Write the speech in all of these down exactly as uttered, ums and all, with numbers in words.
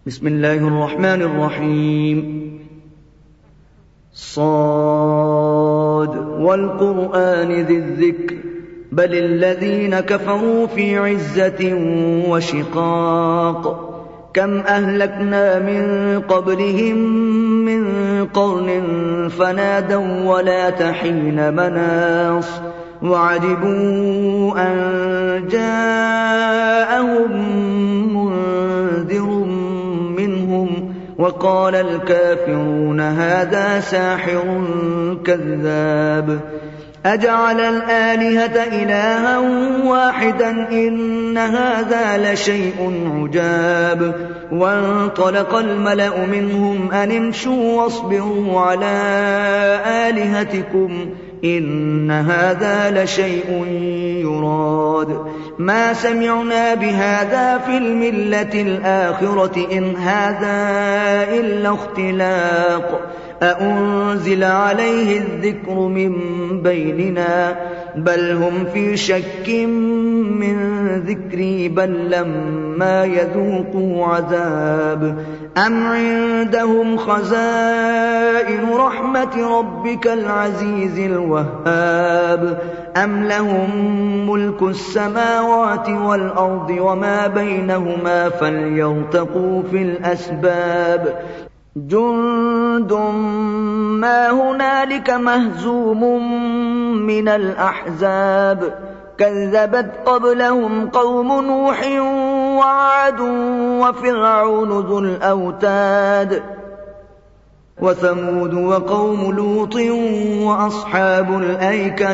بسم الله الرحمن الرحيم. صاد والقرآن ذي الذكر بل الذين كفروا في عزة وشقاق كم أهلكنا من قبلهم من قرن فنادوا ولا تحين مناص وعجبوا أن جاءهم منذر منهم وقال الكافرون هذا ساحر كذاب أجعل الآلهة إلها واحدا إن هذا لشيء عجاب وانطلق الملأ منهم أن امشوا واصبروا على آلهتكم إن هذا لشيء يراد ما سمعنا بهذا في الملة الآخرة إن هذا إلا اختلاق أأنزل عليه الذكر من بيننا بل هم في شك من ذكري بل لما يذوقوا عذاب أم عندهم خزائن رحمة ربك العزيز الوهاب أم لهم ملك السماوات والأرض وما بينهما فليرتقوا في الأسباب جند ما هنالك مهزوم من الأحزاب كذبت قبلهم قوم نوح وعاد وفرعون ذو الأوتاد وثمود وقوم لوط وأصحاب الأيكة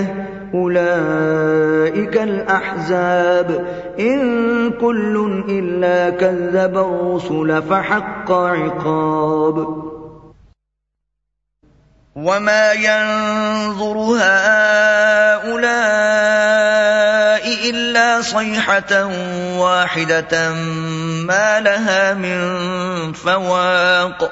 أولئك الأحزاب إن كل إلا كذب الرسل فحق عقاب وما ينظر هؤلاء إلا صيحة واحدة ما لها من فواق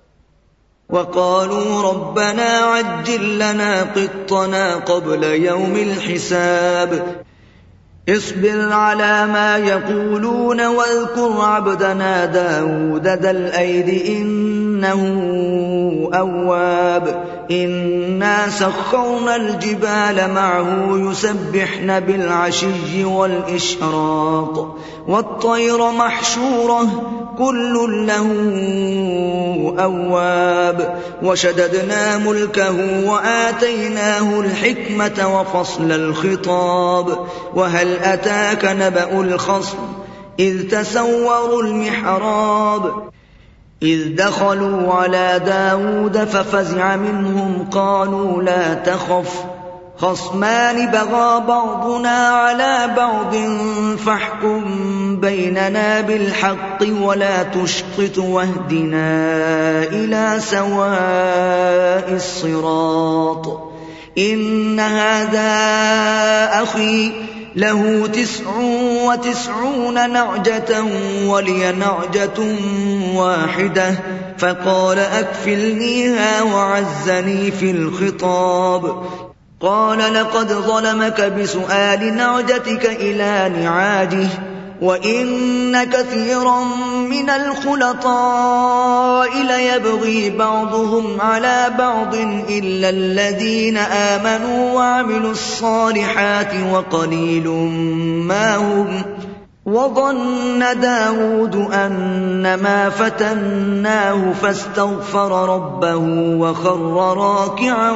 وقالوا ربنا عجل لنا قطنا قبل يوم الحساب اصبر على ما يقولون واذكر عبدنا داود ذا الأيد إنه أواب إنا سخرنا الجبال معه يسبحن بالعشي والإشراق والطير محشورة كل له أواب وشددنا ملكه وآتيناه الحكمة وفصل الخطاب وهل أتاك نبأ الخصم إذ تسوروا المحراب إذ دخلوا على داود ففزع منهم قالوا لا تخف خصمان بغى بعضنا على بعض فاحكم بيننا بالحق ولا تشطط واهدنا إلى سواء الصراط إن هذا أخي له تسع وتسعون نعجة ولي نعجة واحدة فقال أكفلنيها وعزني في الخطاب قال لقد ظلمك بسؤال نعجتك إلى نعاجه وإن كثيرا من الخلطاء ليبغي بعضهم على بعض إلا الذين آمنوا وعملوا الصالحات وقليل ما هم وظن داود أنما فتناه فاستغفر ربه وخر راكعا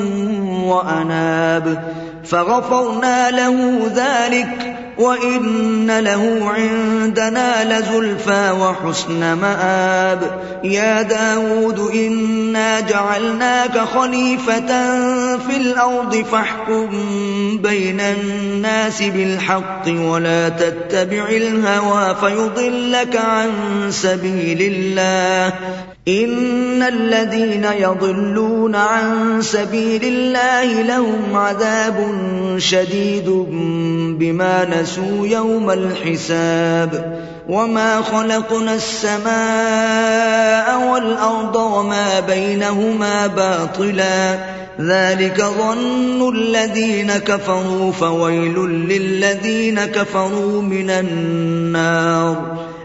وأناب فغفرنا له ذلك وإن له عندنا لزلفى وحسن مآب يا داود إنا جعلناك خليفة في الأرض فاحكم بين الناس بالحق ولا تتبع الهوى فيضلك عن سبيل الله إن الذين يضلون عن سبيل الله لهم عذاب شديد بما نسوا يوم الحساب وما خلقنا السماء والأرض وما بينهما باطلا ذلك ظن الذين كفروا فويل للذين كفروا من النار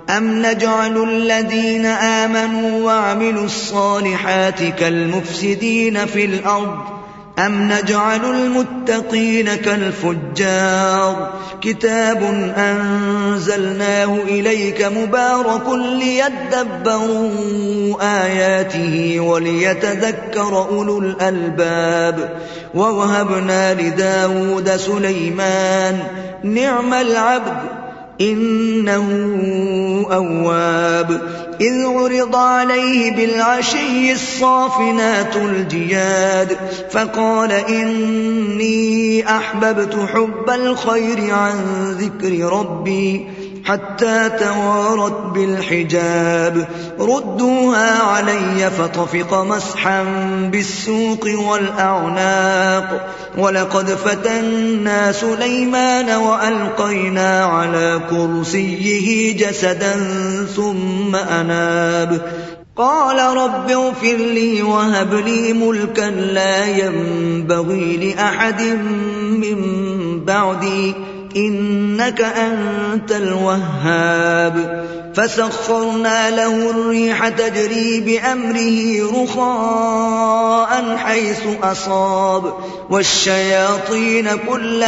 أَمْ نَجْعَلُ الَّذِينَ آمَنُوا وَعَمِلُوا الصَّالِحَاتِ كَالْمُفْسِدِينَ فِي الْأَرْضِ أَمْ نَجْعَلُ الْمُتَّقِينَ كَالْفُجَّارِ كِتَابٌ أَنزَلْنَاهُ إِلَيْكَ مُبَارَكٌ لِيَدَّبَّرُوا آيَاتِهِ وَلِيَتَذَكَّرَ أُولُو الْأَلْبَابِ وَوَهَبْنَا لِدَاوُودَ سُلَيْمَانَ نِعْمَ الْعَبْدُ إِنَّهُ أَوَّابٌ إِذْ عُرِضَ عَلَيْهِ بِالْعَشِيِّ الصَّافِنَاتُ الْجِيَادُ فَقَالَ إِنِّي أَحْبَبْتُ حُبَّ الْخَيْرِ عَنْ ذِكْرِ رَبِّي حتى توارت بالحجاب ردوها علي فطفق مسحا بالسوق والأعناق ولقد فتنا سليمان وألقينا على كرسيه جسدا ثم أناب قال رب اغفر لي وهب لي ملكا لا ينبغي لأحد من بعدي إنك أنت الوهاب فسخرنا له الريح تجري بأمره رخاء حيث أصاب والشياطين كل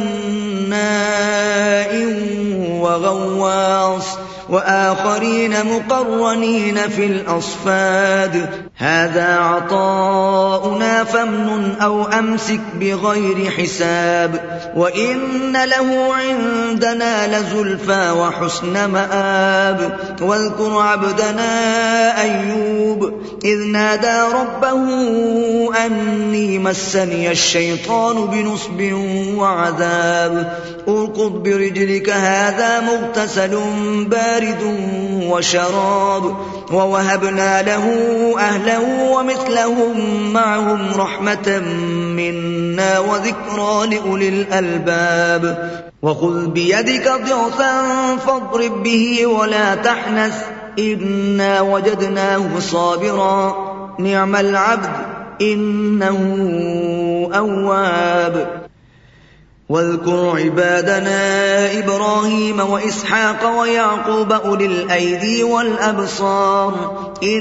بناء وغواص وآخرين مقرنين في الأصفاد هذا عطاؤنا فامنن أو أمسك بغير حساب وإن له عندنا لزلفى وحسن مآب واذكر عبدنا أيوب إذ نادى ربه أني مسني الشيطان بنصب وعذاب اركض برجلك هذا مغتسل بارد وشراب ووهبنا له أهله ومثلهم معهم رحمة منا وذكرى لأولي الألباب وخذ بيدك ضغثا فاضرب به ولا تحنث إنا وجدناه صابرا نعم العبد إنه أواب واذكر عبادنا إبراهيم وإسحاق ويعقوب أولي الأيدي والأبصار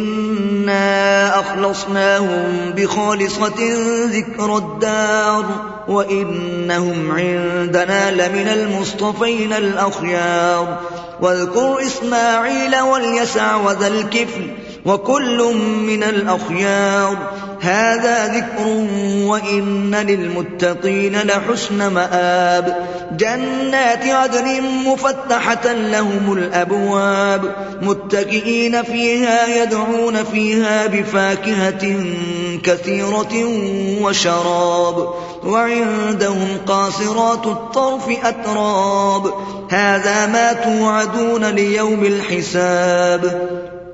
إنا أخلصناهم بخالصة ذكر الدار وإنهم عندنا لمن المصطفين الأخيار واذكر إسماعيل واليسع وذا الكفل وكل من الأخيار هذا ذكر وإن للمتقين لحسن مآب جنات عدن مفتحة لهم الأبواب متكئين فيها يدعون فيها بفاكهة كثيرة وشراب وعندهم قاصرات الطرف أتراب هذا ما توعدون ليوم الحساب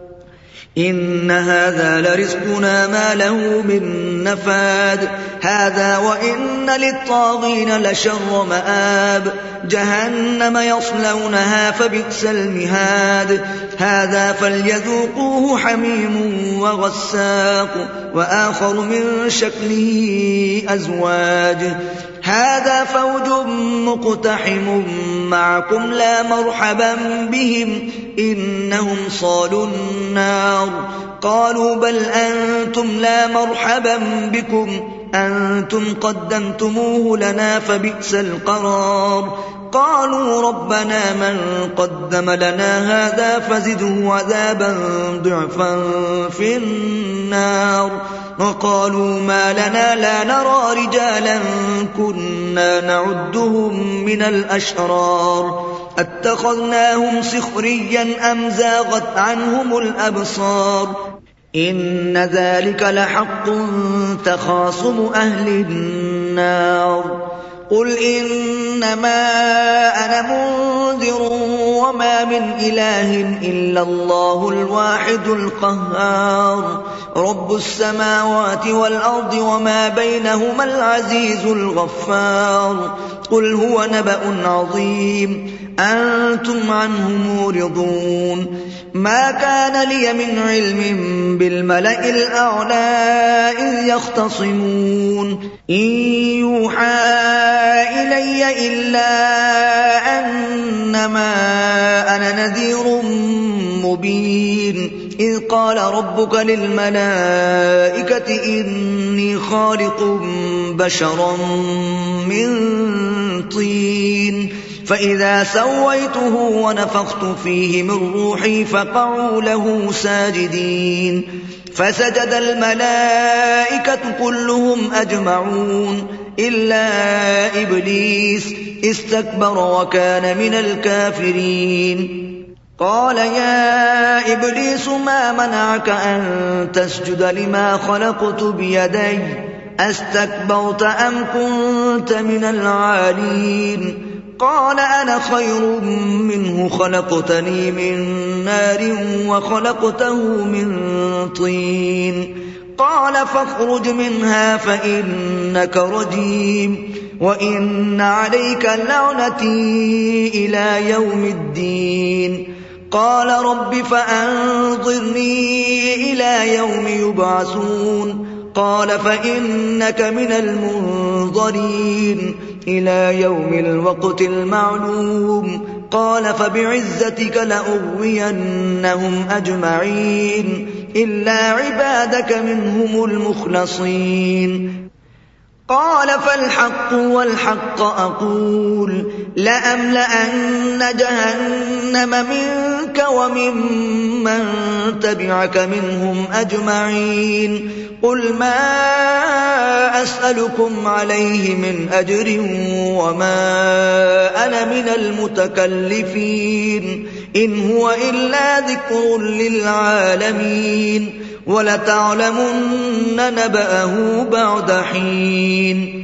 إن هذا لرزقنا ما له من نفاد هذا وإن للطاغين لشر مآب جهنم يصلونها فبئس المهاد هذا فليذوقوه حميم وغساق وآخر من شكله أزواج هذا فوج مقتحم معكم لا مرحبا بهم إنهم صالوا النار قالوا بل أنتم لا مرحبا بكم أنتم قدمتموه لنا فبئس القرار قالوا ربنا من قدم لنا هذا فزده عذابا ضعفا في النار وقالوا ما لنا لا نرى رجالا كنا نعدهم من الأشرار اتخذناهم سخريا أم زاغت عنهم الأبصار إن ذلك لحق تخاصم أهل النار قل إنما أنا منذر وما من إله إلا الله الواحد القهار رب السماوات والأرض وما بينهما العزيز الغفار قل هو نبأ عظيم أنتم عنه معرضون ما كان لي من علم بالملأ الأعلى إذ يختصمون إن يوحى إلي إلا أنما أنا نذير إذ قال ربك للملائكة إني خالق بشرا من طين فإذا سويته ونفخت فيه من روحي فقعوا له ساجدين فسجد الملائكة كلهم أجمعون إلا إبليس استكبر وكان من الكافرين قال يا إبليس ما منعك أن تسجد لما خلقت بيدي أستكبرت أم كنت من العالين قال أنا خير منه خلقتني من نار وخلقته من طين قال فاخرج منها فإنك رجيم وإن عليك لعنتي إلى يوم الدين قال رب فأنظرني إلى يوم يبعثون قال فإنك من المنظرين إلى يوم الوقت المعلوم قال فبعزتك لأغوينهم أجمعين إلا عبادك منهم المخلصين قال فالحق والحق أقول لأملأن جهنم منك وممن تبعك منهم أجمعين قل ما أسألكم عليه من أجر وما أنا من المتكلفين إن هو إلا ذكر للعالمين ولتعلمن نبأه بعد حين